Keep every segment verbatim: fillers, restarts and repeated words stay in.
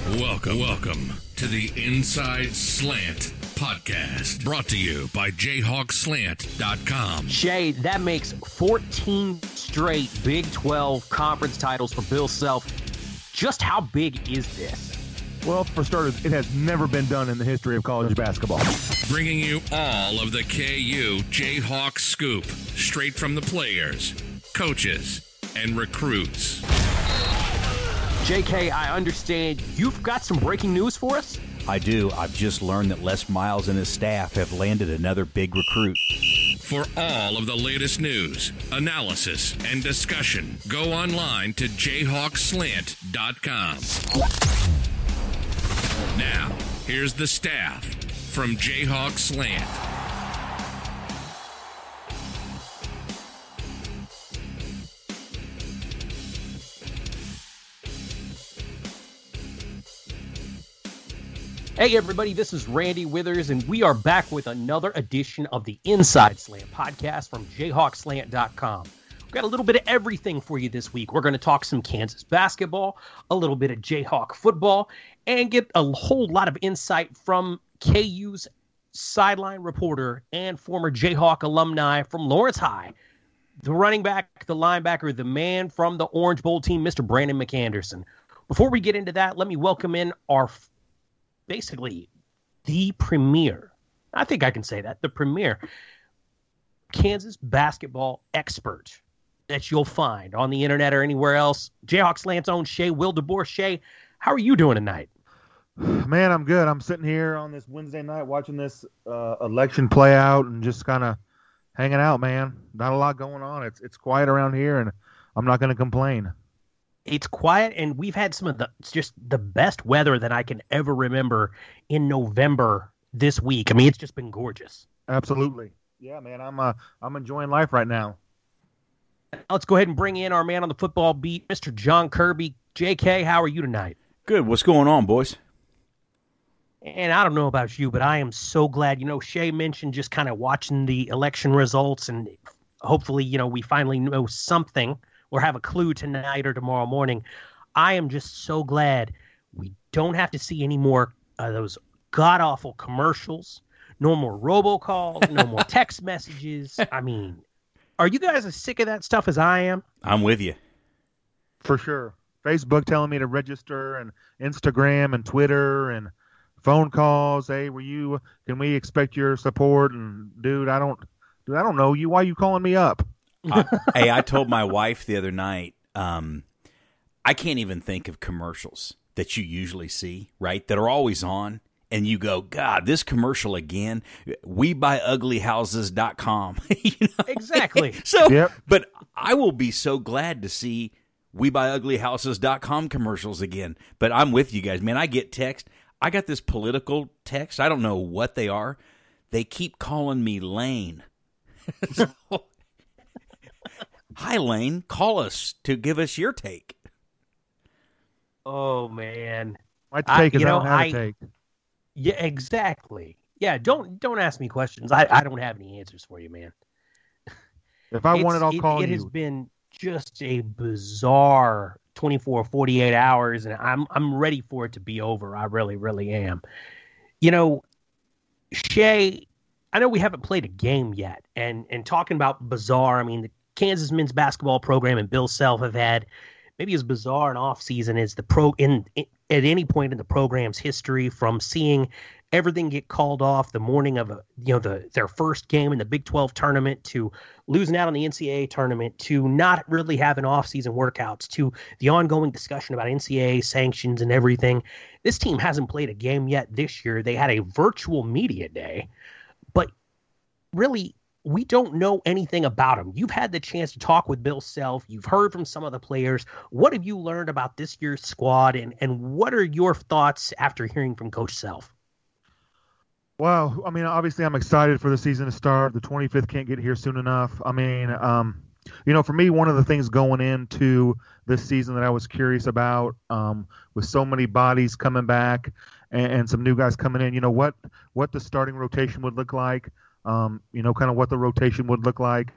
Welcome, welcome to the Inside Slant podcast, brought to you by Jayhawk Slant dot com. Shay, that makes fourteen straight Big twelve conference titles for Bill Self. Just how big is this? Well, for starters, it has never been done in the history of college basketball. Bringing you all of the K U Jayhawk scoop, straight from the players, coaches, and recruits. J K, I understand you've got some breaking news for us? I do. I've just learned that Les Miles and his staff have landed another big recruit. For all of the latest news, analysis, and discussion, go online to Jayhawk Slant dot com. Now, here's the staff from Jayhawk Slant. Hey everybody, this is Randy Withers, and we are back with another edition of the Inside Slant podcast from Jayhawk Slant dot com. We've got a little bit of everything for you this week. We're going to talk some Kansas basketball, a little bit of Jayhawk football, and get a whole lot of insight from K U's sideline reporter and former Jayhawk alumni from Lawrence High, the running back, the linebacker, the man from the Orange Bowl team, Mister Brandon McAnderson. Before we get into that, let me welcome in our basically the premier, I think I can say that, the premier Kansas basketball expert that you'll find on the internet or anywhere else. Jayhawk Slant's own Shay Wildeboer. Shay, how are you doing tonight? Man, I'm good. I'm sitting here on this Wednesday night watching this uh, election play out and just kind of hanging out, man. Not a lot going on. It's it's quiet around here, and I'm not going to complain. It's quiet, and we've had some of the just the best weather that I can ever remember in November this week. I mean, it's just been gorgeous. Absolutely. Yeah, man, I'm uh, I'm enjoying life right now. Let's go ahead and bring in our man on the football beat, Mister John Kirby. J K, how are you tonight? Good. What's going on, boys? And I don't know about you, but I am so glad. You know, Shay mentioned just kind of watching the election results, and hopefully, you know, we finally know something or have a clue tonight or tomorrow morning. I am just so glad we don't have to see any more of those god-awful commercials, no more robocalls, no more text messages. I mean, are you guys as sick of that stuff as I am? I'm with you. For sure. Facebook telling me to register, and Instagram and Twitter and phone calls. Hey, were you, can we expect your support? And dude, I don't, dude, I don't know you. Why are you calling me up? uh, hey, I told my wife the other night, um, I can't even think of commercials that you usually see, right, that are always on, and you go, God, this commercial again, we buy ugly houses dot com. You know? Exactly. So, yep. But I will be so glad to see we buy ugly houses dot com commercials again. But I'm with you guys, man. I get text. I got this political text. I don't know what they are. They keep calling me Lane. So, hi, Lane. Call us to give us your take. Oh, man. My take I, is you I know, don't have I, a take. Yeah, exactly. Yeah, don't don't ask me questions. I, I don't have any answers for you, man. If I It's, want it, I'll it, call it you. It has been just a bizarre twenty-four, forty-eight hours, and I'm I'm ready for it to be over. I really, really am. You know, Shay, I know we haven't played a game yet, and and talking about bizarre, I mean, the Kansas men's basketball program and Bill Self have had maybe as bizarre an offseason as the pro in, in at any point in the program's history, from seeing everything get called off the morning of a, you know, the their first game in the Big twelve tournament, to losing out on the N C double A tournament, to not really having off-season workouts, to the ongoing discussion about N C double A sanctions and everything. This team hasn't played a game yet this year. They had a virtual media day, but really, we don't know anything about him. You've had the chance to talk with Bill Self. You've heard from some of the players. What have you learned about this year's squad, and, and what are your thoughts after hearing from Coach Self? Well, I mean, obviously I'm excited for the season to start. The twenty-fifth can't get here soon enough. I mean, um, you know, for me, one of the things going into this season that I was curious about, um, with so many bodies coming back and, and some new guys coming in, you know, what, what the starting rotation would look like. Um, you know, kind of what the rotation would look like,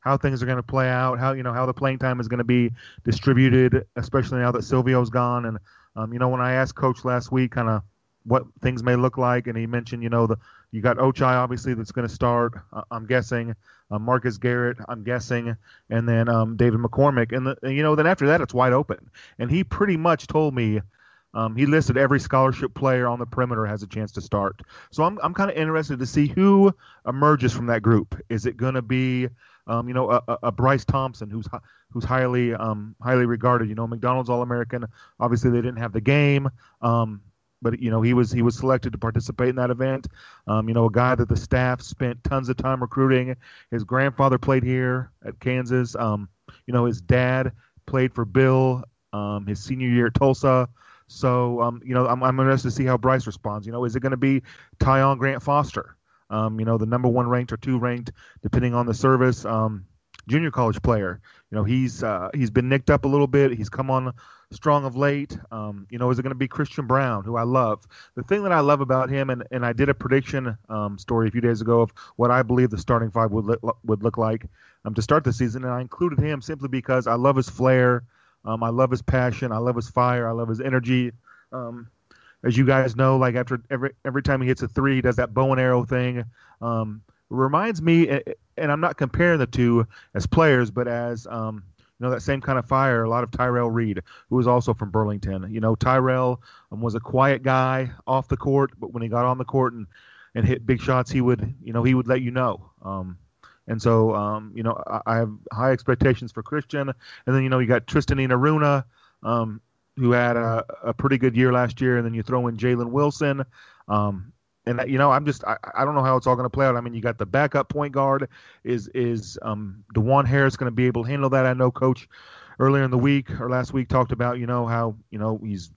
how things are going to play out, how you know how the playing time is going to be distributed, especially now that Silvio's gone. And um, you know, when I asked Coach last week, kind of what things may look like, and he mentioned, you know, the you got Ochai obviously that's going to start. Uh, I'm guessing uh, Marcus Garrett. I'm guessing, and then um, David McCormick, and, the, and you know, then after that it's wide open. And he pretty much told me. Um, he listed every scholarship player on the perimeter has a chance to start. So I'm I'm kind of interested to see who emerges from that group. Is it going to be, um, you know, a, a Bryce Thompson, who's who's highly um, highly regarded? You know, McDonald's All-American. Obviously, they didn't have the game, um, but you know, he was he was selected to participate in that event. Um, you know, a guy that the staff spent tons of time recruiting. His grandfather played here at Kansas. Um, you know, his dad played for Bill um, his senior year at Tulsa. So, um, you know, I'm, I'm interested to see how Bryce responds. You know, is it going to be Tyon Grant Foster? Um, you know, the number one ranked or two ranked, depending on the service, um, junior college player. You know, he's uh, he's been nicked up a little bit. He's come on strong of late. Um, you know, is it going to be Christian Brown, who I love? The thing that I love about him, and, and I did a prediction um, story a few days ago of what I believe the starting five would look, would look like um, to start the season, and I included him simply because I love his flair. Um, I love his passion. I love his fire. I love his energy. Um, as you guys know, like after every every time he hits a three, he does that bow and arrow thing. Um, reminds me, and I'm not comparing the two as players, but as um, you know, that same kind of fire. A lot of Tyrell Reed, who was also from Burlington. You know, Tyrell um, was a quiet guy off the court, but when he got on the court and, and hit big shots, he would, you know, he would let you know. Um, And so, um, you know, I, I have high expectations for Christian. And then, you know, you got Tristan Enaruna, um, who had a, a pretty good year last year. And then you throw in Jalen Wilson. Um, and, you know, I'm just I, – I don't know how it's all going to play out. I mean, you got the backup point guard. Is is um, DeJuan Harris going to be able to handle that? I know Coach earlier in the week or last week talked about, you know, how, you know, he's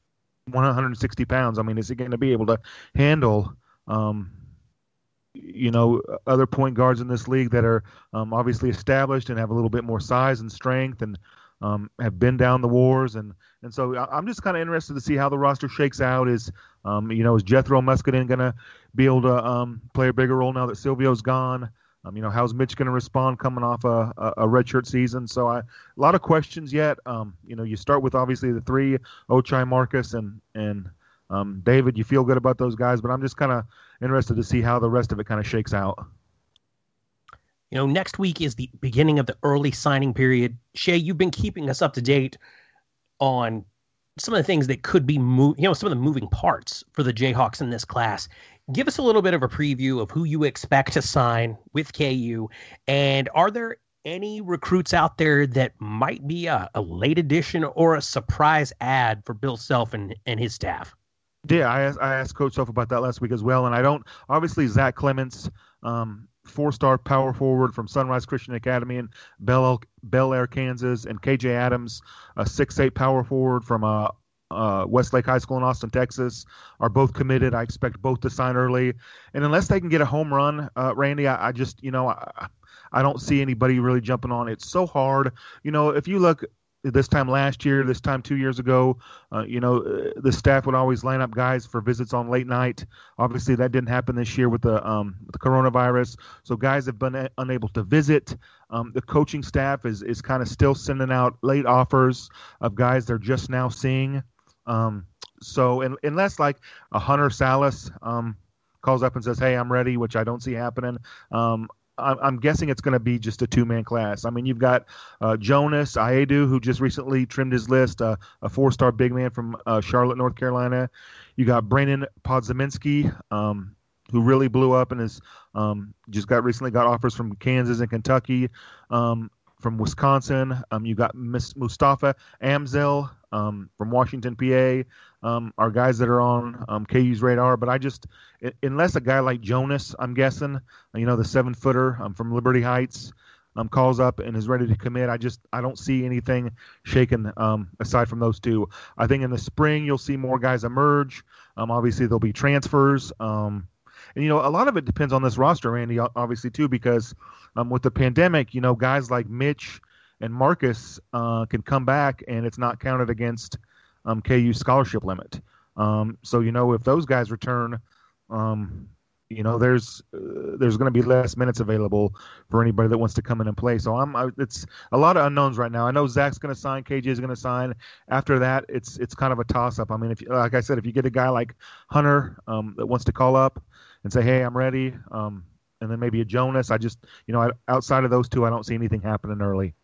one hundred sixty pounds. I mean, is he going to be able to handle um, – you know, other point guards in this league that are um, obviously established and have a little bit more size and strength and um, have been down the wars. And, and so I'm just kind of interested to see how the roster shakes out. Is, um, you know, is Jethro Muscadin going to be able to um, play a bigger role now that Silvio's gone? Um, you know, how's Mitch going to respond coming off a, a, a redshirt season? So I, a lot of questions yet. Um, you know, you start with obviously the three, Ochai, Marcus, and, and um, David. You feel good about those guys, but I'm just kind of interested to see how the rest of it kind of shakes out. You know, next week is the beginning of the early signing period. Shay, you've been keeping us up to date on some of the things that could be, mo- you know, some of the moving parts for the Jayhawks in this class. Give us a little bit of a preview of who you expect to sign with K U, and are there any recruits out there that might be a, a late addition or a surprise add for Bill Self and, and his staff? Yeah, I asked, I asked Coach Self about that last week as well, and I don't – obviously Zach Clements, um, four-star power forward from Sunrise Christian Academy in Bel, Bel Air, Kansas, and K J Adams, a six eight power forward from uh, uh, Westlake High School in Austin, Texas, are both committed. I expect both to sign early. And unless they can get a home run, uh, Randy, I, I just – you know, I, I don't see anybody really jumping on. It's so hard. You know, if you look – this time last year, this time two years ago, uh, you know, uh, the staff would always line up guys for visits on late night. Obviously, that didn't happen this year with the, um, with the coronavirus. So guys have been a- unable to visit. Um, the coaching staff is, is kind of still sending out late offers of guys they're just now seeing. Um, so in, unless like a Hunter Salas um, calls up and says, hey, I'm ready, which I don't see happening, um, I'm guessing it's going to be just a two-man class. I mean, you've got uh, Jonas Aedu, who just recently trimmed his list, uh, a four-star big man from uh, Charlotte, North Carolina. You got Brandon Podziemski, um, who really blew up and is um, just got recently got offers from Kansas and Kentucky, um, from Wisconsin. Um, you got Miss Mustafa Amzel um, from Washington, P A. Um, are guys that are on um, K U's radar, but I just it, unless a guy like Jonas, I'm guessing, you know, the seven footer um, from Liberty Heights, um, calls up and is ready to commit, I just I don't see anything shaken um, aside from those two. I think in the spring you'll see more guys emerge. Um, obviously there'll be transfers, um, and you know a lot of it depends on this roster, Randy, obviously too, because um, with the pandemic, you know, guys like Mitch and Marcus uh, can come back and it's not counted against Um, K U scholarship limit. Um, so, you know, if those guys return, um, you know, there's uh, there's going to be less minutes available for anybody that wants to come in and play. So I'm I, it's a lot of unknowns right now. I know Zach's going to sign, K J is going to sign. After that, it's it's kind of a toss up. I mean, if you, like I said, if you get a guy like Hunter um, that wants to call up and say, hey, I'm ready, um, and then maybe a Jonas, I just you know I, outside of those two, I don't see anything happening early.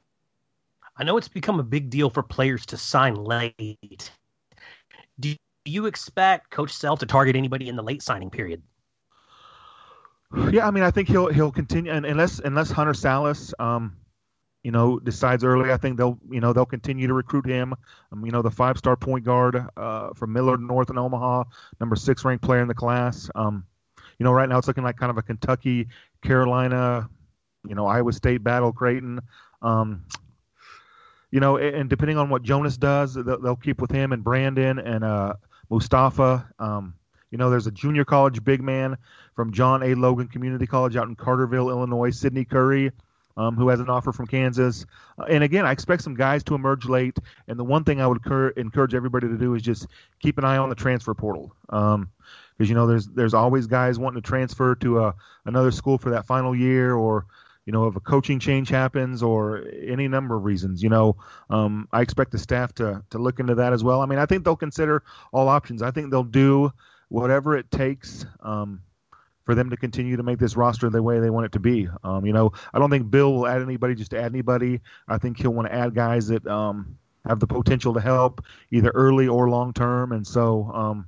I know it's become a big deal for players to sign late. Do you expect Coach Self to target anybody in the late signing period? Yeah, I mean, I think he'll he'll continue, and unless unless Hunter Salas, um, you know, decides early, I think they'll you know they'll continue to recruit him. Um, you know, the five star point guard uh, from Millard North in Omaha, number six ranked player in the class. Um, you know, right now it's looking like kind of a Kentucky, Carolina, you know, Iowa State battle, Creighton. Um, you know, and, and depending on what Jonas does, they'll, they'll keep with him and Brandon and uh, Mustafa. Um, You know, there's a junior college big man from John A. Logan Community College out in Carterville, Illinois, Sidney Curry, um, who has an offer from Kansas. Uh, and again, I expect some guys to emerge late. And the one thing I would cur- encourage everybody to do is just keep an eye on the transfer portal. Um, because, you know, there's there's always guys wanting to transfer to a, another school for that final year, or, you know, if a coaching change happens or any number of reasons, you know, um, I expect the staff to to look into that as well. I mean, I think they'll consider all options. I think they'll do whatever it takes um, for them to continue to make this roster the way they want it to be. Um, you know, I don't think Bill will add anybody just to add anybody. I think he'll want to add guys that um, have the potential to help either early or long term. And so um,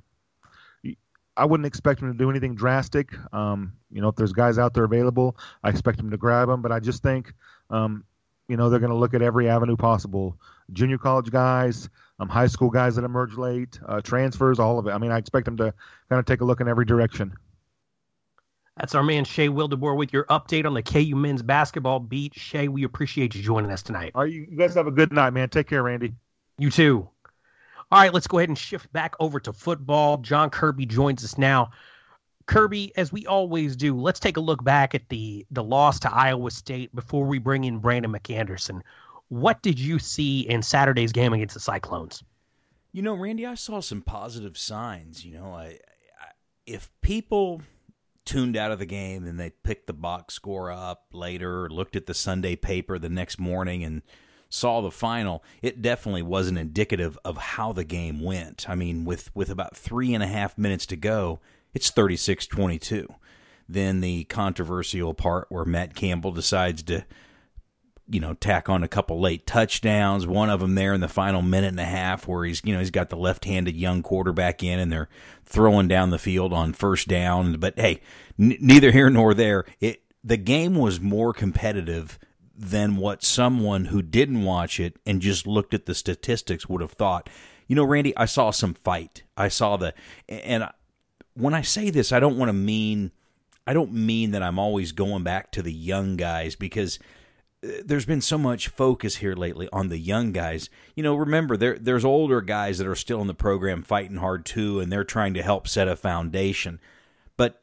I wouldn't expect him to do anything drastic. Um, you know, if there's guys out there available, I expect him to grab them. But I just think, um, you know, they're going to look at every avenue possible. Junior college guys, um, high school guys that emerge late, uh, transfers, all of it. I mean, I expect them to kind of take a look in every direction. That's our man, Shea Wildeboer, with your update on the K U men's basketball beat. Shea, we appreciate you joining us tonight. All right, you guys have a good night, man. Take care, Randy. You too. All right, let's go ahead and shift back over to football. John Kirby joins us now. Kirby, as we always do, let's take a look back at the, the loss to Iowa State before we bring in Brandon McAnderson. What did you see in Saturday's game against the Cyclones? You know, Randy, I saw some positive signs. You know, I, I, if people tuned out of the game and they picked the box score up later or looked at the Sunday paper the next morning and saw the final, it definitely wasn't indicative of how the game went. I mean, with, with about three and a half minutes to go, it's thirty-six twenty-two. Then the controversial part where Matt Campbell decides to, you know, tack on a couple late touchdowns, one of them there in the final minute and a half where he's, you know, he's got the left-handed young quarterback in and they're throwing down the field on first down. But, hey, n- neither here nor there. It the game was more competitive than what someone who didn't watch it and just looked at the statistics would have thought. You know, Randy, I saw some fight. I saw the – and when I say this, I don't want to mean – I don't mean that I'm always going back to the young guys because – there's been so much focus here lately on the young guys. You know, remember, there there's older guys that are still in the program fighting hard too, and they're trying to help set a foundation. But,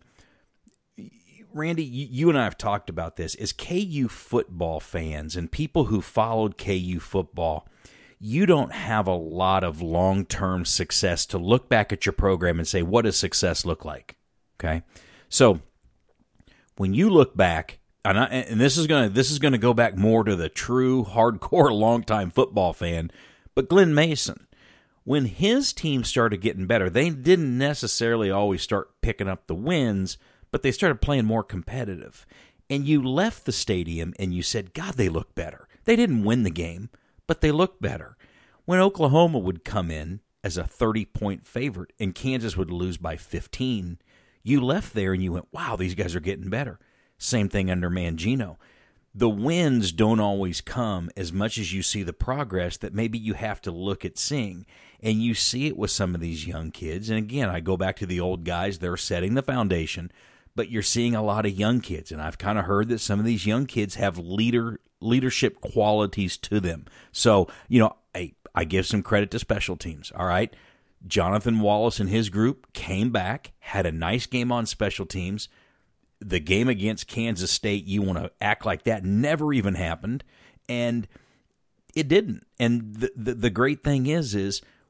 Randy, you, you and I have talked about this. As K U football fans and people who followed K U football, you don't have a lot of long-term success to look back at your program and say, what does success look like? Okay? So, when you look back, And, I, and this is gonna this is gonna go back more to the true hardcore longtime football fan, but Glenn Mason, when his team started getting better, they didn't necessarily always start picking up the wins, but they started playing more competitive. And you left the stadium and you said, God, they look better. They didn't win the game, but they looked better. When Oklahoma would come in as a thirty-point favorite and Kansas would lose by fifteen, you left there and you went, wow, these guys are getting better. Same thing under Mangino. The wins don't always come as much as you see the progress that maybe you have to look at seeing. And you see it with some of these young kids. And again, I go back to the old guys. They're setting the foundation. But you're seeing a lot of young kids. And I've kind of heard that some of these young kids have leader leadership qualities to them. So, you know, I, I give some credit to special teams, all right? Jonathan Wallace and his group came back, had a nice game on special teams. The game against Kansas State, you want to act like that never even happened, and it didn't. And the, the the great thing is, is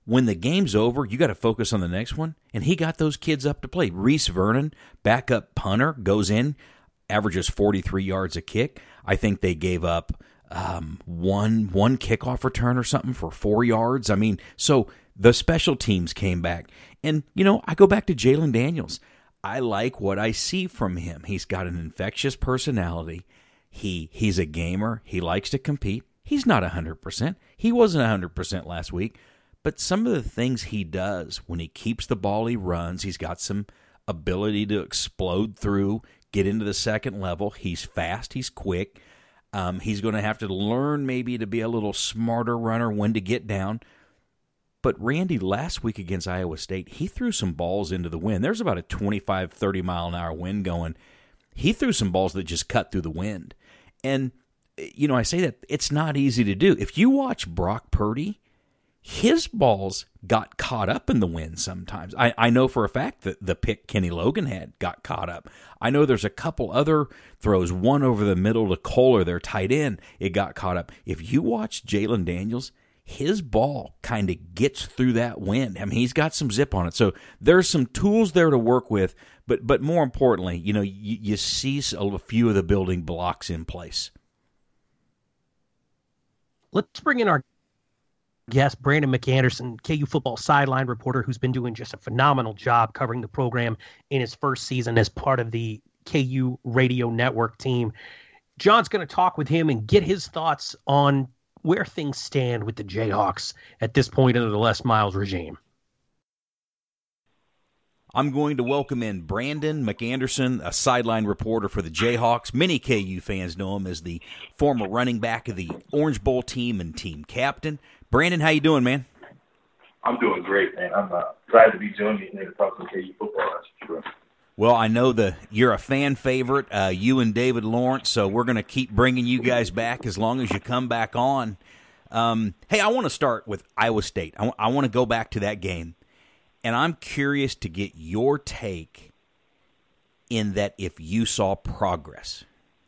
when the game's over, you got to focus on the next one. And he got those kids up to play. Reese Vernon, backup punter, goes in, averages forty-three yards a kick. I think they gave up um, one one kickoff return or something for four yards. I mean, so the special teams came back. And, you know, I go back to Jalen Daniels. I like what I see from him. He's got an infectious personality. He He's a gamer. He likes to compete. He's not one hundred percent. He wasn't one hundred percent last week. But some of the things he does, when he keeps the ball, he runs. He's got some ability to explode through, get into the second level. He's fast. He's quick. Um, he's going to have to learn maybe to be a little smarter runner, when to get down. But Randy, last week against Iowa State, he threw some balls into the wind. There's about a twenty-five, thirty mile an hour wind going. He threw some balls that just cut through the wind. And, you know, I say that it's not easy to do. If you watch Brock Purdy, his balls got caught up in the wind sometimes. I, I know for a fact that the pick Kenny Logan had got caught up. I know there's a couple other throws, one over the middle to Kohler, their tight end, it got caught up. If you watch Jalen Daniels, his ball kind of gets through that wind. I mean, he's got some zip on it. So there's some tools there to work with, but but more importantly, you know, you, you see a few of the building blocks in place. Let's bring in our guest, Brandon McAnderson, K U football sideline reporter, who's been doing just a phenomenal job covering the program in his first season as part of the K U radio network team. John's going to talk with him and get his thoughts on where things stand with the Jayhawks at this point under the Les Miles regime. I'm going to welcome in Brandon McAnderson, a sideline reporter for the Jayhawks. Many K U fans know him as the former running back of the Orange Bowl team and team captain. Brandon, how you doing, man? I'm doing great, man. I'm uh, glad to be joining you here to talk some K U football. That's true. Well, I know the you're a fan favorite, uh, you and David Lawrence, so we're going to keep bringing you guys back as long as you come back on. Um, hey, I want to start with Iowa State. I, w- I want to go back to that game, and I'm curious to get your take in that if you saw progress.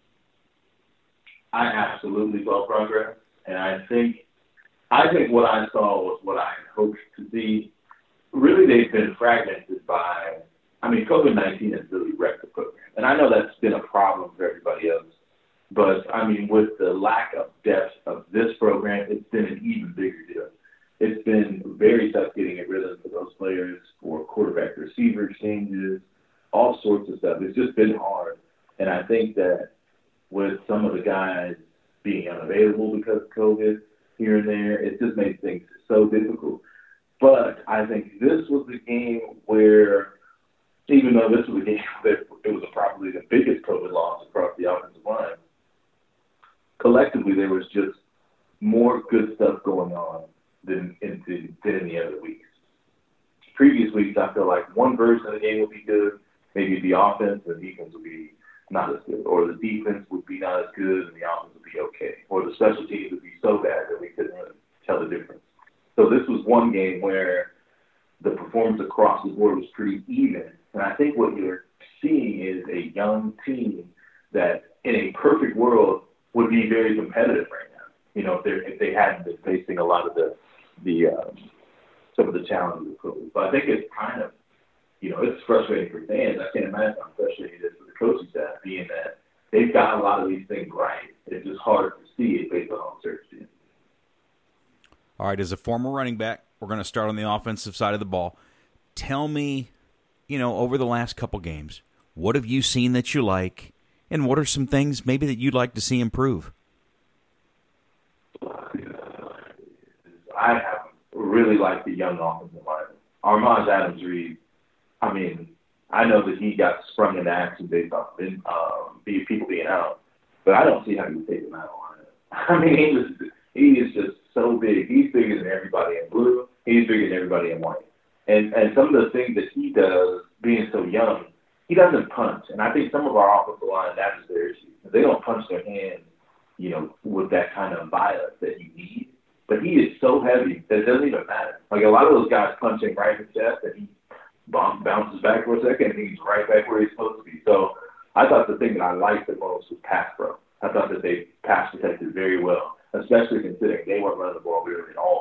I absolutely saw progress, and I think I think what I saw was what I hoped to see. Really, they've been fragmented by – I mean, COVID nineteen has really wrecked the program. And I know that's been a problem for everybody else. But, I mean, with the lack of depth of this program, it's been an even bigger deal. It's been very tough getting a rhythm for those players, for quarterback receiver exchanges, all sorts of stuff. It's just been hard. And I think that with some of the guys being unavailable because of COVID here and there, it just made things so difficult. But I think this was the game where, even though this was a game that it was probably the biggest COVID loss across the offensive line, collectively there was just more good stuff going on than in, than in the other weeks. Previous weeks, I feel like one version of the game would be good, maybe the offense and the defense would be not as good, or the defense would be not as good and the offense would be okay, or the special teams would be so bad that we couldn't really tell the difference. So this was one game where the performance across the board was pretty even. And I think what you're seeing is a young team that, in a perfect world, would be very competitive right now. You know, if they if they hadn't been facing a lot of the the um, some of the challenges of COVID. But I think it's kind of, you know, it's frustrating for fans. I can't imagine how frustrating it is for the coaching staff, being that they've got a lot of these things right. It's just hard to see it based on uncertainty. All right, as a former running back, we're going to start on the offensive side of the ball. Tell me, you know, over the last couple games, what have you seen that you like, and what are some things maybe that you'd like to see improve? I have really liked the young offensive line. Armaj Adams-Reed, I mean, I know that he got sprung into action based on um, people being out, but I don't see how you take him out of line. I mean, he, was, he is just so big. He's bigger than everybody in blue. He's bigger than everybody in white. And and some of the things that he does, being so young, he doesn't punch. And I think some of our offensive line, that's their issue. They don't punch their hands, you know, with that kind of violence that you need. But he is so heavy that it doesn't even matter. Like a lot of those guys punch him right in the chest, and he bounces back for a second, and he's right back where he's supposed to be. So I thought the thing that I liked the most was pass pro. I thought that they pass protected very well, especially considering they weren't running the ball really at all.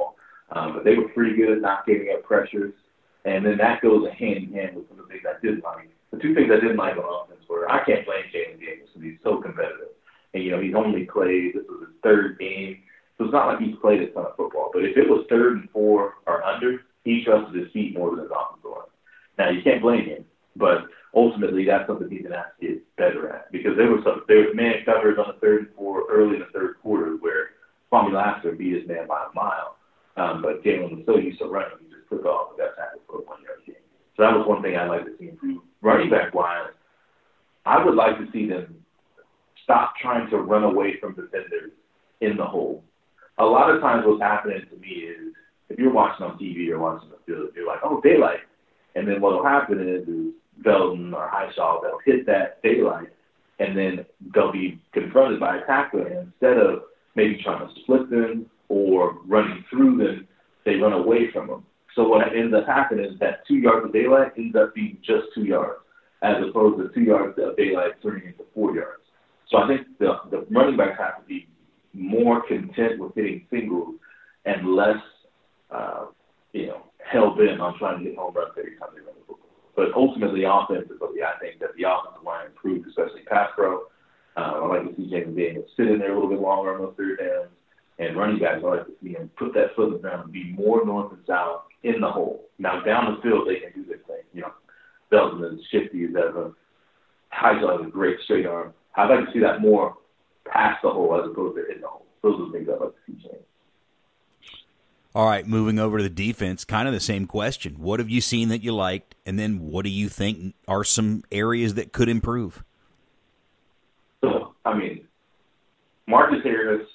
Um, but they were pretty good at not giving up pressures. And then that goes hand in hand with some of the things I didn't like. The two things I didn't like on offense were I can't blame Jalen Daniels because he's so competitive. And, you know, he's only played, this was his third game. So it's not like he's played a ton of football. But if it was third and four or under, he trusted his feet more than his offensive line. Now, you can't blame him. But ultimately, that's something he's going to have to get better at. Because there was some, there was man coverage on the third and four early in the third quarter where Kwame Lassiter beat his man by a mile. Um, but Jalen was so used to running, he just took off and got tackled for a one-yard gain. So that was one thing I'd like to see improve. Running back-wise, I would like to see them stop trying to run away from defenders in the hole. A lot of times what's happening to me is if you're watching on T V or watching the field, you're like, oh, daylight. And then what will happen is, is Belton or Highshaw, they'll hit that daylight, and then they'll be confronted by a tackler. And instead of maybe trying to split them or running through them, they run away from them. So what ends up happening is that two yards of daylight ends up being just two yards, as opposed to two yards of daylight turning into four yards. So I think the, the running backs have to be more content with hitting singles and less, uh, you know, hell-bent on trying to get home runs every time they run the football. But ultimately, offensively, I think that the offensive line improved, especially pass pro. Uh, I like to see James Daniels sit in there a little bit longer on those third downs. And running backs, I like to see him put that foot in the ground and be more north and south in the hole. Now, down the field, they can do their thing. You know, Belton is shifty as ever. Highshaw has a great straight arm. I'd like to see that more past the hole as opposed to in the hole. Those are the things I'd like to see change. All right, moving over to the defense, kind of the same question. What have you seen that you liked, and then what do you think are some areas that could improve? So, I mean, Marcus Harris,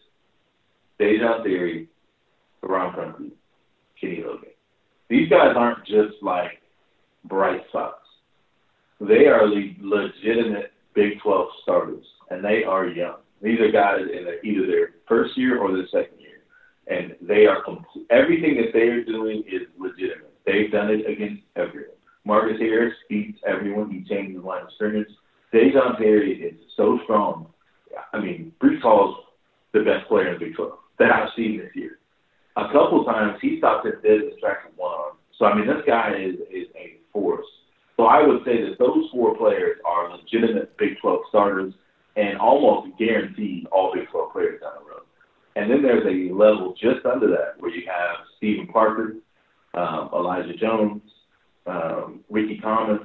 Dejon Theory, Ron Prunty, Kenny Logan. These guys aren't just like bright spots. They are le- legitimate Big twelve starters, and they are young. These are guys in their, either their first year or their second year, and they are complete. Everything that they are doing is legitimate. They've done it against everyone. Marcus Harris beats everyone. He changes the line of scrimmage. Dejon Terry is so strong. I mean, Breece Hall's the best player in the Big twelve that I've seen this year. A couple times he stopped at dead in his tracks with one arm. So, I mean, this guy is, is a force. So I would say that those four players are legitimate Big twelve starters and almost guaranteed all Big twelve players down the road. And then there's a level just under that where you have Stephen Parker, um, Elijah Jones, um, Ricky Thomas,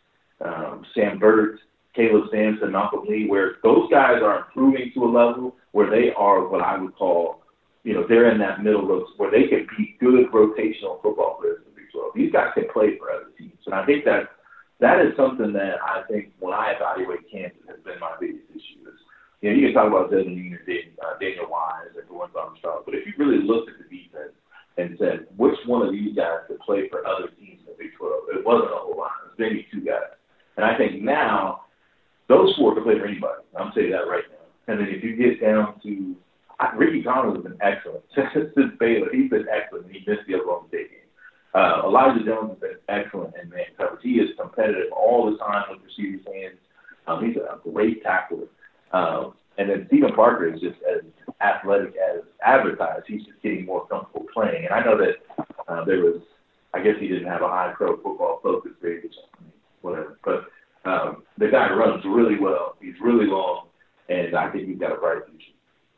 um, Sam Burt, Caleb Sampson, Malcolm Lee, where those guys are improving to a level where they are what I would call, you know, they're in that middle road where they can be good rotational football players in the Big twelve. These guys can play for other teams. And I think that that is something that I think when I evaluate Kansas has been my biggest issue. Is, you know, you can talk about Devin Union, uh, Daniel Wise, and Dorrance Armstrong, but if you really looked at the defense and said, which one of these guys could play for other teams in the Big twelve, it wasn't a whole lot. It was maybe two guys. And I think now those four can play for anybody. I'm telling you that right now. And then if you get down to – Ricky Thomas has been excellent. Since Baylor, he's been excellent, and he missed the Oklahoma State game. Uh, Elijah Jones has been excellent in man coverage. He is competitive all the time with receivers' hands. Um, he's a great tackler. Um, and then Stephen Parker is just as athletic as advertised. He's just getting more comfortable playing. And I know that uh, there was – I guess he didn't have a high pro football focus grade, which I mean, whatever. But um, the guy runs really well. He's really long, and I think he's got a bright future.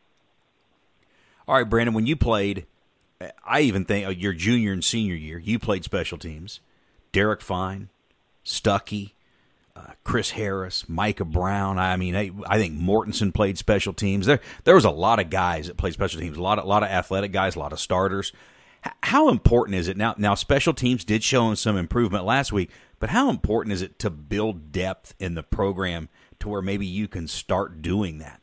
All right, Brandon, when you played – I even think uh, your junior and senior year, you played special teams. Derek Fine, Stuckey, uh, Chris Harris, Micah Brown. I mean, I, I think Mortensen played special teams. There, there was a lot of guys that played special teams. A lot, of, a lot of athletic guys, a lot of starters. H- how important is it now? Now, special teams did show some improvement last week, but how important is it to build depth in the program to where maybe you can start doing that?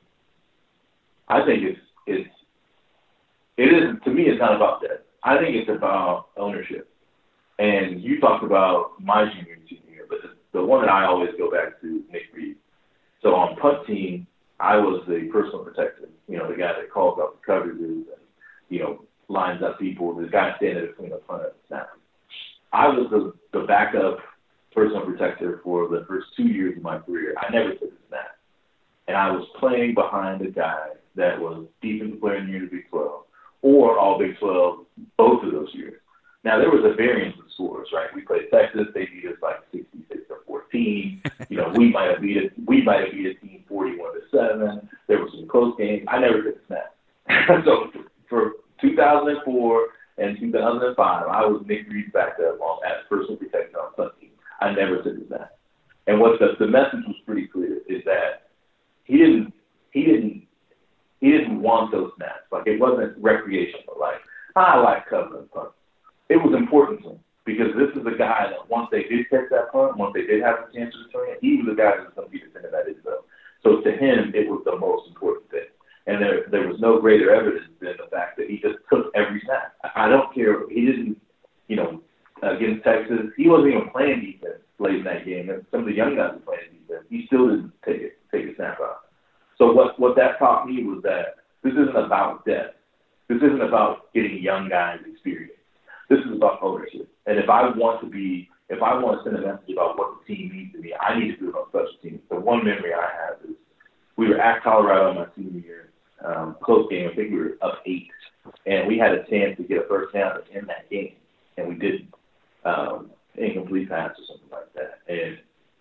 I think it's it's. It is, to me, it's not about that. I think it's about ownership. And you talked about my junior and senior year, but the, the one that I always go back to is Nick Reed. So on punt team, I was the personal protector, you know, the guy that calls out the coverages and, you know, lines up people, the guy standing between the punt and the snap. I was the, the backup personal protector for the first two years of my career. I never took a snap. And I was playing behind a guy that was defensive player in the Big twelve, or all Big twelve both of those years. Now, there was a variance of scores, right? We played Texas. They beat us like sixty-six or fourteen. You know, we might have beat it. We might have beat a team forty-one to seven. There were some close games. I never took a snap. So for two thousand four and two thousand five, I was Nick Reed's backup on as personal protector on some team. I never took a snap. And what the, the message was pretty clear is that he didn't he didn't he didn't want those snaps. Like, it wasn't recreational. Like, I like covering punts. It was important to him because this is a guy that once they did catch that punt, once they did have a chance to return it, he was the guy that was going to be defending that himself. So to him, it was the most important thing. And there there was no greater evidence than the fact that he just took every snap. I don't care. He didn't, you know, against Texas, he wasn't even playing defense late in that game. And some of the young guys were playing defense. He still didn't take it, take a snap out. So what, what that taught me was that this isn't about depth. This isn't about getting young guys experience. This is about ownership. And if I want to be, if I want to send a message about what the team means to me, I need to do it on special teams. The one memory I have is we were at Colorado my senior year, um, close game. I think we were up eight, and we had a chance to get a first down in that game, and we didn't. Um, incomplete pass or something like that. And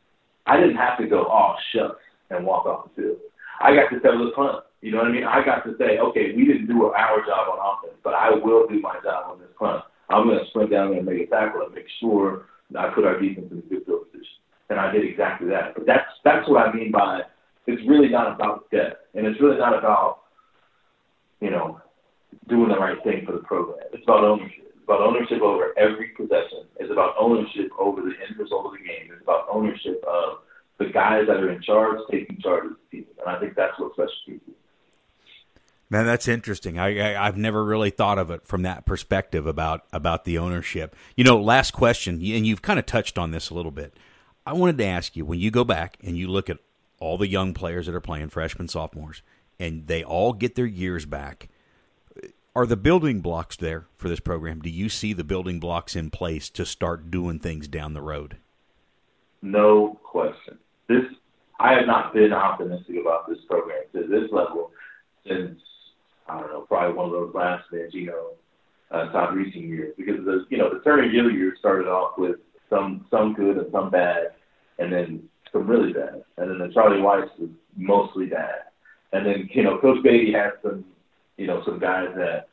I didn't have to go, oh, shucks, and walk off the field. I got to settle the punt. You know what I mean? I got to say, okay, we didn't do our job on offense, but I will do my job on this punt. I'm going to sprint down there and make a tackle and make sure that I put our defense in a good field position. And I did exactly that. But that's that's what I mean by it's really not about depth. And it's really not about, you know, doing the right thing for the program. It's about ownership. It's about ownership over every possession. It's about ownership over the end result of the game. It's about ownership of the guys that are in charge taking charge of the team. And I think that's what special teams is. Man, that's interesting. I, I, I've never really thought of it from that perspective about, about the ownership. You know, last question, and you've kind of touched on this a little bit. I wanted to ask you, when you go back and you look at all the young players that are playing, freshmen, sophomores, and they all get their years back, are the building blocks there for this program? Do you see the building blocks in place to start doing things down the road? No question. This I have not been optimistic about this program to this level since, I don't know, probably one of those last Mangino, uh, Todd Reesing years, because the you know the Turner Gill years started off with some some good and some bad, and then some really bad, and then the Charlie Weiss was mostly bad, and then you know Coach Beatty had some you know some guys that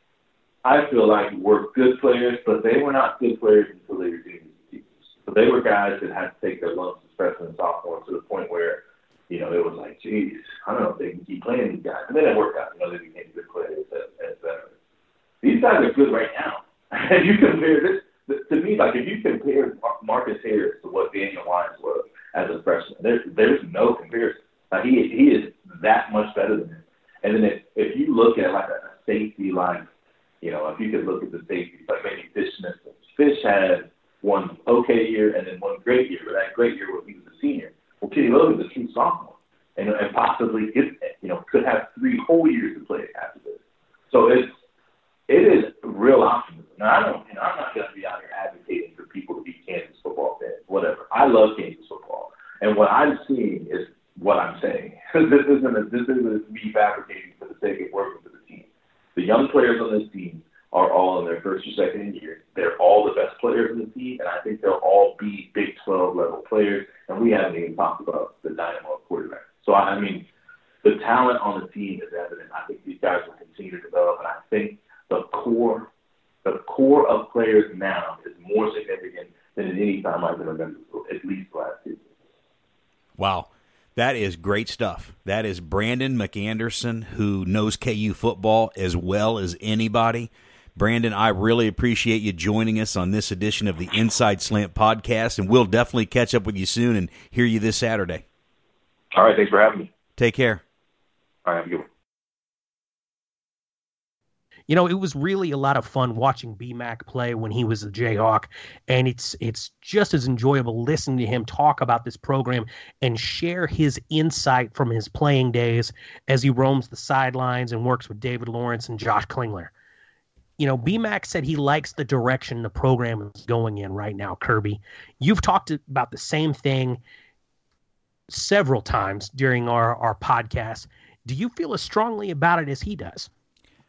I feel like were good players, but they were not good players until they were juniors and seniors. So they were guys that had to take their lumps as freshmen and sophomores to the point where you know, it was like, geez, I don't know if they can keep playing these guys. And then it worked out. You know, they became good players, et cetera. These guys are good right now. And you compare this, to me, like, if you compare Marcus Harris to what Daniel Wines was as a freshman, there's, there's no comparison. Like, he, he is that much better than him. And then if, if you look at, like, a safety, like, you know, if you could look at the safety, like maybe Fish Smith. Fish had one okay year and then one great year, but that great year was he was a senior. Well, Kenny Logan's a true sophomore, and, and possibly it, you know could have three whole years to play after this. So it's it is real optimism. Now I don't, you know, I'm not going to be out here advocating for people to be Kansas football fans, whatever. I love Kansas football, and what I'm seeing is what I'm saying. this isn't a, this isn't me fabricating for the sake of working for the team. The young players on this team are all in their first or second year. They're all the best players in the team, and I think they'll all be Big twelve level players. And we haven't even talked about the dynamo quarterback. So, I mean, the talent on the team is evident. I think these guys will continue to develop, and I think the core, the core of players now is more significant than at any time I can remember, at least last season. Wow. That is great stuff. That is Brandon McAnderson, who knows K U football as well as anybody. Brandon, I really appreciate you joining us on this edition of the Inside Slant podcast, and we'll definitely catch up with you soon and hear you this Saturday. All right, thanks for having me. Take care. All right, have a good one. You know, it was really a lot of fun watching B-Mac play when he was a Jayhawk, and it's it's just as enjoyable listening to him talk about this program and share his insight from his playing days as he roams the sidelines and works with David Lawrence and Josh Klingler. You know, B-Mac said he likes the direction the program is going in right now, Kirby. You've talked about the same thing several times during our, our podcast. Do you feel as strongly about it as he does?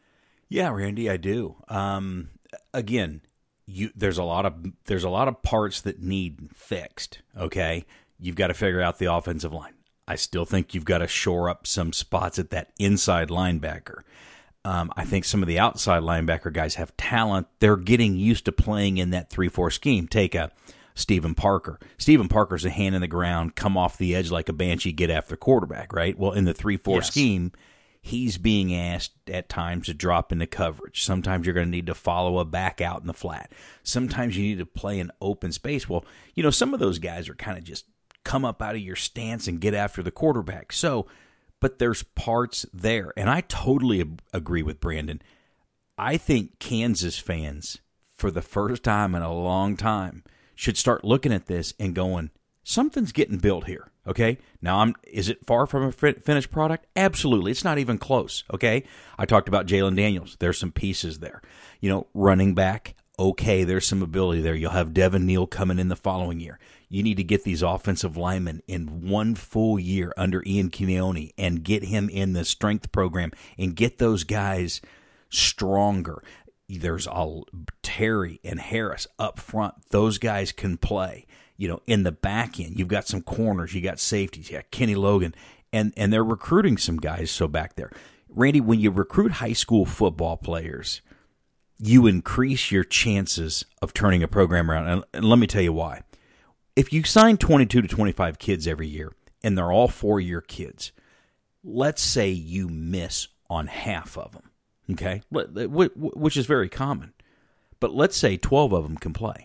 Yeah, Randy, I do. Um, again, you there's a lot of there's a lot of parts that need fixed. Okay, you've got to figure out the offensive line. I still think you've got to shore up some spots at that inside linebacker. Um, I think some of the outside linebacker guys have talent. They're getting used to playing in that three four scheme. Take a Stephen Parker. Stephen Parker's a hand in the ground, come off the edge like a banshee, get after quarterback, right? Well, in the three four yes. scheme, he's being asked at times to drop into coverage. Sometimes you're going to need to follow a back out in the flat. Sometimes you need to play in open space. Well, you know, some of those guys are kind of just come up out of your stance and get after the quarterback. So, but there's parts there. And I totally ab- agree with Brandon. I think Kansas fans, for the first time in a long time, should start looking at this and going, something's getting built here. Okay, now I'm. Is it far from a finished product? Absolutely, it's not even close. Okay, I talked about Jalen Daniels. There's some pieces there. You know, running back. Okay, there's some ability there. You'll have Devin Neal coming in the following year. You need to get these offensive linemen in one full year under Ian Keone and get him in the strength program and get those guys stronger. There's all Terry and Harris up front. Those guys can play. You know, in the back end, you've got some corners, you got safeties, you got Kenny Logan, and, and they're recruiting some guys so back there. Randy, when you recruit high school football players, you increase your chances of turning a program around. And, and let me tell you why. If you sign twenty-two to twenty-five kids every year, and they're all four-year kids, let's say you miss on half of them, okay, which is very common. But let's say twelve of them can play.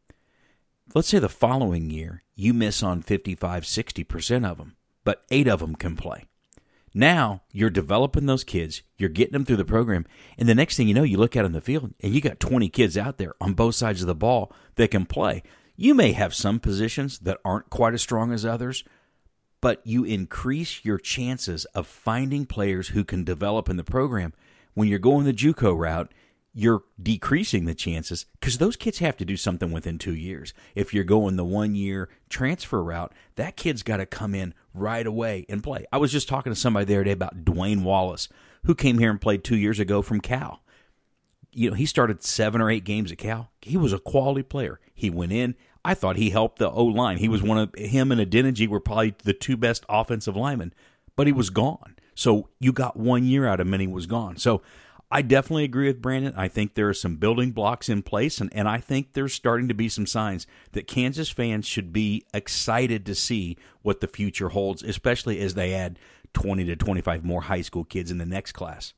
Let's say the following year, you miss on fifty-five, sixty percent of them, but eight of them can play. Now, you're developing those kids, you're getting them through the program, and the next thing you know, you look out in the field, and you got twenty kids out there on both sides of the ball that can play. You may have some positions that aren't quite as strong as others, but you increase your chances of finding players who can develop in the program. When you're going the JUCO route, you're decreasing the chances because those kids have to do something within two years. If you're going the one-year transfer route, that kid's got to come in right away and play. I was just talking to somebody the other day about Dwayne Wallace, who came here and played two years ago from Cal. You know, he started seven or eight games at Cal. He was a quality player. He went in. I thought he helped the O-line. He was one of him and Adeniji were probably the two best offensive linemen, but he was gone. So you got one year out of him and he was gone. So I definitely agree with Brandon. I think there are some building blocks in place, and, and I think there's starting to be some signs that Kansas fans should be excited to see what the future holds, especially as they add twenty to twenty-five more high school kids in the next class.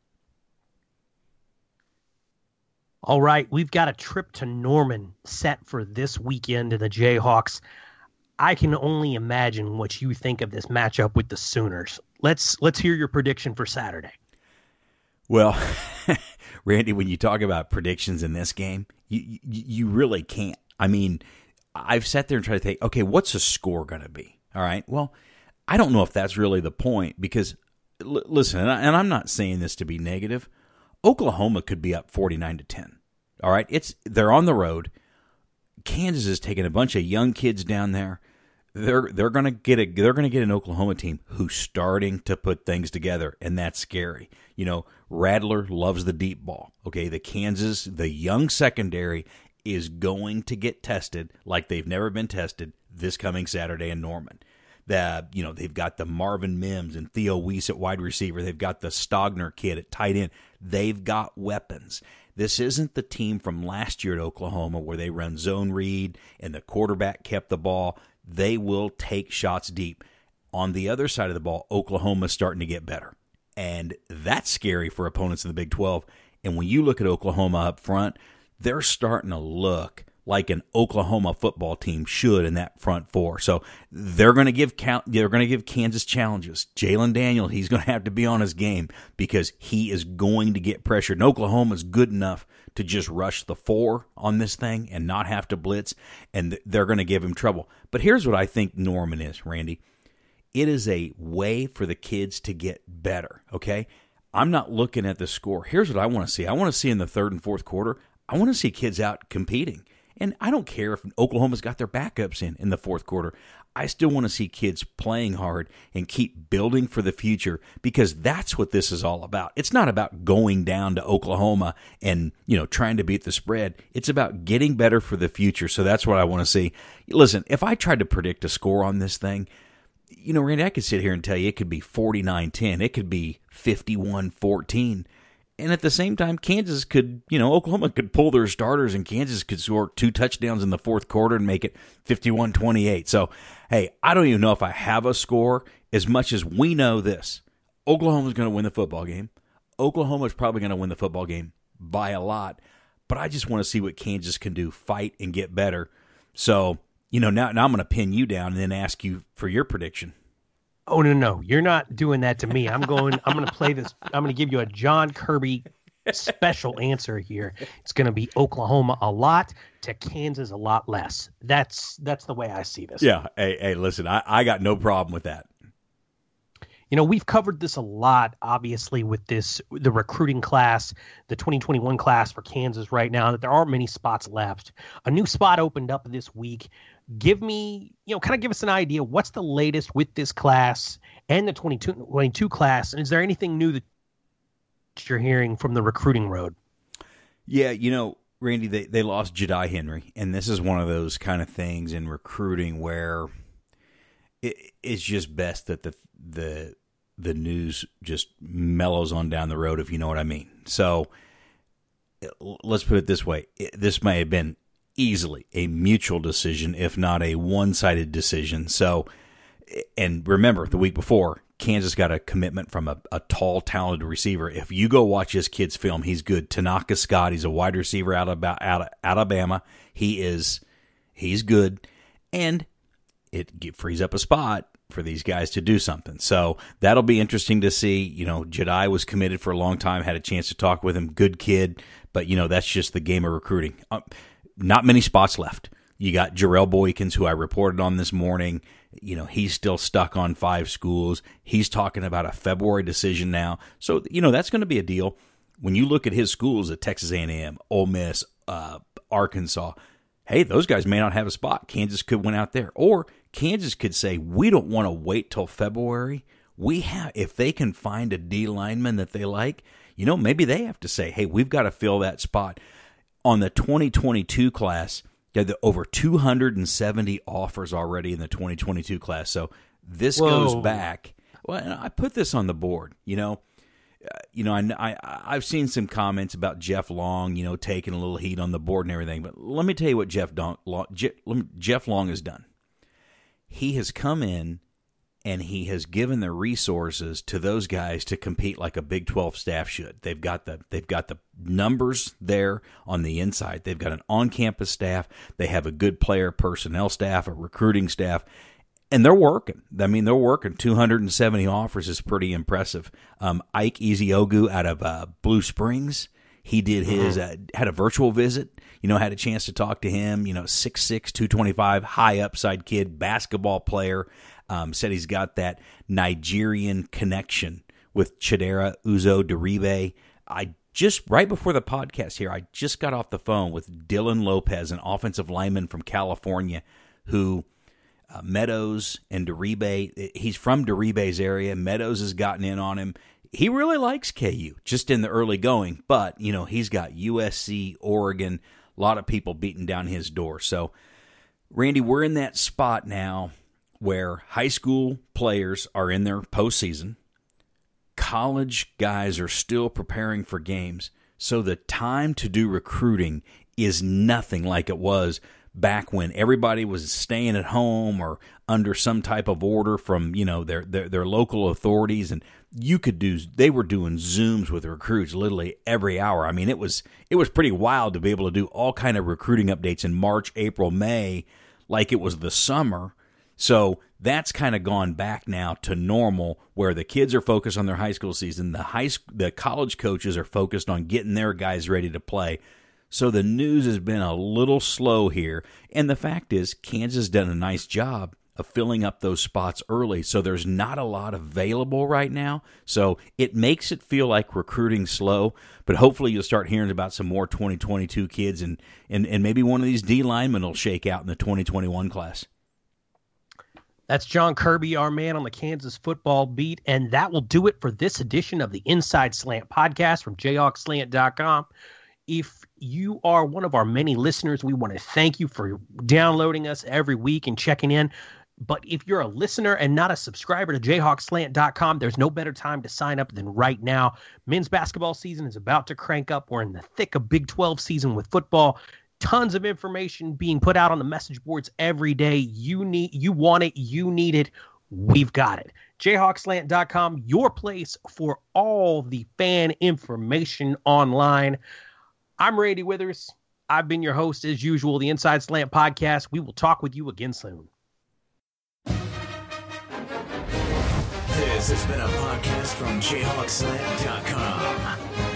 All right, we've got a trip to Norman set for this weekend in the Jayhawks. I can only imagine what you think of this matchup with the Sooners. Let's let's hear your prediction for Saturday. Well, Randy, when you talk about predictions in this game, you, you you really can't. I mean, I've sat there and tried to think, okay, what's the score going to be? All right, well, I don't know if that's really the point because, l- listen, and, I, and I'm not saying this to be negative, Oklahoma could be up forty-nine to ten. All right, it's they're on the road. Kansas is taking a bunch of young kids down there. They're they're gonna get a they're gonna get an Oklahoma team who's starting to put things together, and that's scary. You know, Rattler loves the deep ball. Okay, the Kansas, the young secondary is going to get tested like they've never been tested this coming Saturday in Norman. The you know they've got the Marvin Mims and Theo Weiss at wide receiver. They've got the Stogner kid at tight end. They've got weapons. This isn't the team from last year at Oklahoma where they run zone read and the quarterback kept the ball. They will take shots deep. On the other side of the ball, Oklahoma's starting to get better. And that's scary for opponents in the Big twelve. And when you look at Oklahoma up front, they're starting to look like an Oklahoma football team should in that front four. So they're going to give they're going to give Kansas challenges. Jalen Daniel, he's going to have to be on his game because he is going to get pressured. And Oklahoma's good enough to just rush the four on this thing and not have to blitz, and they're going to give him trouble. But here's what I think Norman is, Randy. It is a way for the kids to get better, okay? I'm not looking at the score. Here's what I want to see. I want to see in the third and fourth quarter, I want to see kids out competing. And I don't care if Oklahoma's got their backups in in the fourth quarter. I still want to see kids playing hard and keep building for the future, because that's what this is all about. It's not about going down to Oklahoma and, you know, trying to beat the spread. It's about getting better for the future. So that's what I want to see. Listen, if I tried to predict a score on this thing, you know, Randy, I could sit here and tell you it could be forty-nine ten. It could be fifty-one fourteen. And at the same time, Kansas could, you know, Oklahoma could pull their starters and Kansas could score two touchdowns in the fourth quarter and make it fifty-one twenty-eight. So, hey, I don't even know if I have a score, as much as we know this. Oklahoma's going to win the football game. Oklahoma's probably going to win the football game by a lot. But I just want to see what Kansas can do, fight and get better. So, you know, now, now I'm going to pin you down and then ask you for your prediction. Oh, no, no, you're not doing that to me. I'm going, I'm going to play this. I'm going to give you a John Kirby special answer here. It's going to be Oklahoma a lot to Kansas a lot less. That's, that's the way I see this. Yeah. Hey, hey, listen, I, I got no problem with that. You know, we've covered this a lot, obviously, with this, the recruiting class, the twenty twenty-one class for Kansas right now, that there aren't many spots left. A new spot opened up this week. Give me, you know, kind of give us an idea. What's the latest with this class and the twenty twenty-two class? And is there anything new that you're hearing from the recruiting road? Yeah, you know, Randy, they, they lost Jedi Henry. And this is one of those kind of things in recruiting where it, it's just best that the the the news just mellows on down the road, if you know what I mean. So let's put it this way. This may have been easily a mutual decision, if not a one-sided decision. So, and remember, the week before, Kansas got a commitment from a, a tall, talented receiver. If you go watch this kid's film, he's good. Tanaka Scott, he's a wide receiver out of, out of Alabama. He is, he's good. And it frees up a spot for these guys to do something. So that'll be interesting to see. You know, Jedi was committed for a long time, had a chance to talk with him. Good kid. But, you know, that's just the game of recruiting. Um, not many spots left. You got Jarrell Boykins, who I reported on this morning. You know, he's still stuck on five schools. He's talking about a February decision now. So, you know, that's going to be a deal. When you look at his schools at Texas A and M, Ole Miss, uh, Arkansas, hey, those guys may not have a spot. Kansas could win out there. Or Kansas could say, we don't want to wait till February. We have, if they can find a D lineman that they like, you know, maybe they have to say, hey, we've got to fill that spot. On the twenty twenty-two class, there are over two hundred seventy offers already in the twenty twenty-two class. So this Whoa. goes back. Well, I put this on the board, you know. Uh, you know, I, I, I've seen some comments about Jeff Long, you know, taking a little heat on the board and everything. But let me tell you what Jeff, Don, Long, Jeff, Jeff Long has done. He has come in and he has given the resources to those guys to compete like a Big twelve staff should. They've got the they've got the numbers there on the inside. They've got an on-campus staff. They have a good player personnel staff, a recruiting staff. And they're working. I mean, they're working. two hundred seventy offers is pretty impressive. Um, Ike Eziogu out of uh, Blue Springs, he did his, uh, had a virtual visit, you know, had a chance to talk to him, you know, six six, two twenty-five, high upside kid, basketball player, um, said he's got that Nigerian connection with Chidera Uzo Deribe. I just, right before the podcast here, I just got off the phone with Dylan Lopez, an offensive lineman from California, who... Uh, Meadows and Deribe, he's from Deribe's area. Meadows has gotten in on him. He really likes K U, just in the early going. But, you know, he's got U S C, Oregon, a lot of people beating down his door. So, Randy, we're in that spot now where high school players are in their postseason. College guys are still preparing for games. So the time to do recruiting is nothing like it was back when everybody was staying at home or under some type of order from, you know, their, their their local authorities, and you could do, they were doing Zooms with recruits literally every hour. I mean, it was it was pretty wild to be able to do all kind of recruiting updates in March, April, May, like it was the summer. So that's kind of gone back now to normal, where the kids are focused on their high school season, the high the college coaches are focused on getting their guys ready to play. So the news has been a little slow here, and the fact is Kansas done a nice job of filling up those spots early. So there's not a lot available right now. So it makes it feel like recruiting slow, but hopefully you'll start hearing about some more twenty twenty-two kids, and, and, and maybe one of these D linemen will shake out in the twenty twenty-one class. That's John Kirby, our man on the Kansas football beat, and that will do it for this edition of the Inside Slant podcast from jayhawk slant dot com. If you are one of our many listeners, we want to thank you for downloading us every week and checking in. But if you're a listener and not a subscriber to jayhawk slant dot com, there's no better time to sign up than right now. Men's basketball season is about to crank up. We're in the thick of Big twelve season with football. Tons of information being put out on the message boards every day. You need, you want it, you need it, we've got it. jayhawk slant dot com, your place for all the fan information online. I'm Randy Withers. I've been your host as usual, the Inside Slant podcast. We will talk with you again soon. This has been a podcast from jayhawk slant dot com.